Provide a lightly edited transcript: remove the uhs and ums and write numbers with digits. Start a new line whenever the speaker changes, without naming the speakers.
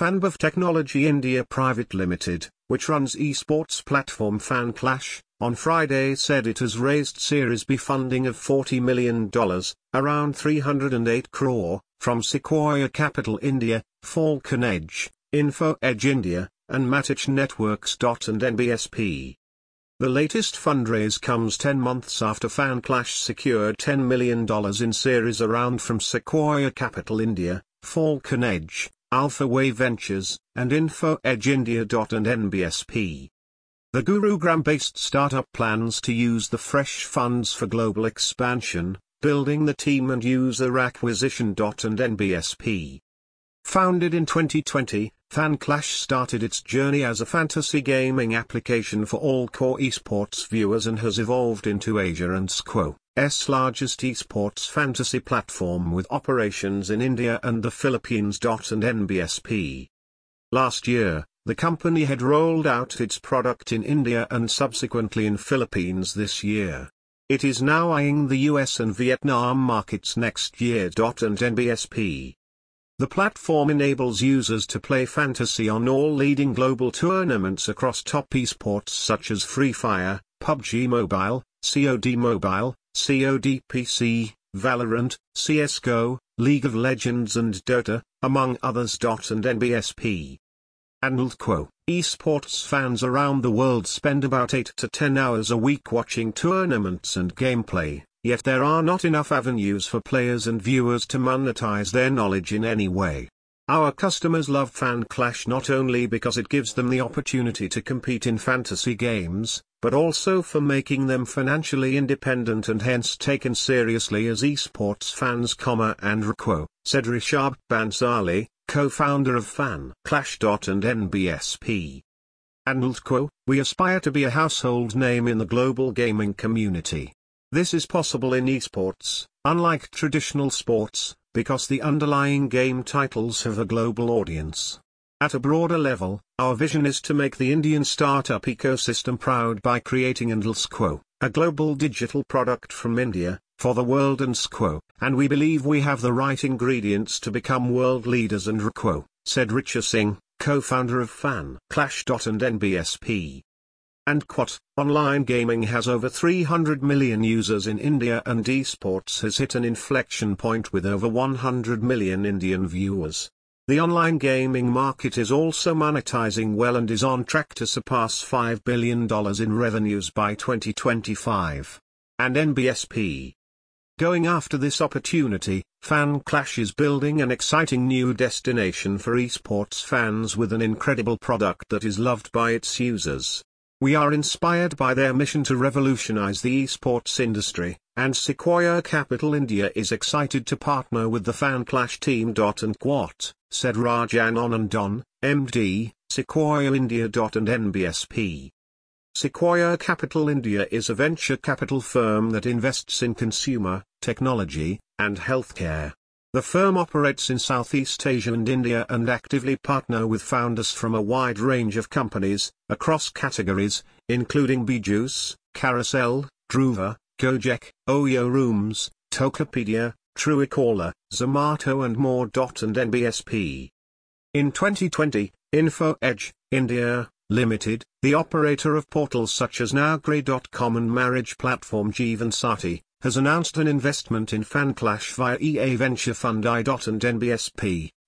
Fanbuf Technology India Private Limited, which runs esports platform FanClash, on Friday said it has raised Series B funding of $40 million, around 308 crore, from Sequoia Capital India, Falcon Edge, Info Edge India, and Matic Networks. And NBSP. The latest fundraise comes 10 months after FanClash secured $10 million in Series A round from Sequoia Capital India, Falcon Edge, Alpha Wave Ventures, and Info Edge India. And NBSP. The Gurugram-based startup plans to use the fresh funds for global expansion, building the team and user acquisition. And NBSP. Founded in 2020, FanClash started its journey as a fantasy gaming application for all core esports viewers and has evolved into Asia and SQO's largest esports fantasy platform with operations in India and the Philippines. And NBSP. Last year, the company had rolled out its product in India and subsequently in Philippines this year. It is now eyeing the US and Vietnam markets next year. And NBSP. The platform enables users to play fantasy on all leading global tournaments across top esports such as Free Fire, PUBG Mobile, COD Mobile, COD PC, Valorant, CSGO, League of Legends and Dota, among others. And NBSP. Esports fans around the world spend about 8 to 10 hours a week watching tournaments and gameplay, yet there are not enough avenues for players and viewers to monetize their knowledge in any way. Our customers love FanClash not only because it gives them the opportunity to compete in fantasy games, but also for making them financially independent and hence taken seriously as esports fans, said Rishabh Bansali, co-founder of FanClash. And NBSP. We aspire to be a household name in the global gaming community. This is possible in esports, unlike traditional sports, because the underlying game titles have a global audience. At a broader level, our vision is to make the Indian startup ecosystem proud by creating a global digital product from India, for the world and we believe we have the right ingredients to become world leaders said Richa Singh, co-founder of FanClash. And NBSP. Online gaming has over 300 million users in India and esports has hit an inflection point with over 100 million Indian viewers. The online gaming market is also monetizing well and is on track to surpass $5 billion in revenues by 2025. And NBSP. Going after this opportunity, FanClash is building an exciting new destination for esports fans with an incredible product that is loved by its users. We are inspired by their mission to revolutionize the esports industry, and Sequoia Capital India is excited to partner with the FanClash team. And said Rajan Anandan, MD, Sequoia India. And NBSP. Sequoia Capital India is a venture capital firm that invests in consumer, technology, and healthcare. The firm operates in Southeast Asia and India and actively partner with founders from a wide range of companies, across categories, including BJuice, Carousel, Druva, Gojek, Oyo Rooms, Tokopedia, Truecaller, Zomato and more. And NBSP. In 2020, Info Edge, India, Limited, the operator of portals such as Naukri.com and marriage platform Jeevansati, has announced an investment in FanClash via EA Venture Fund I. And NBSP.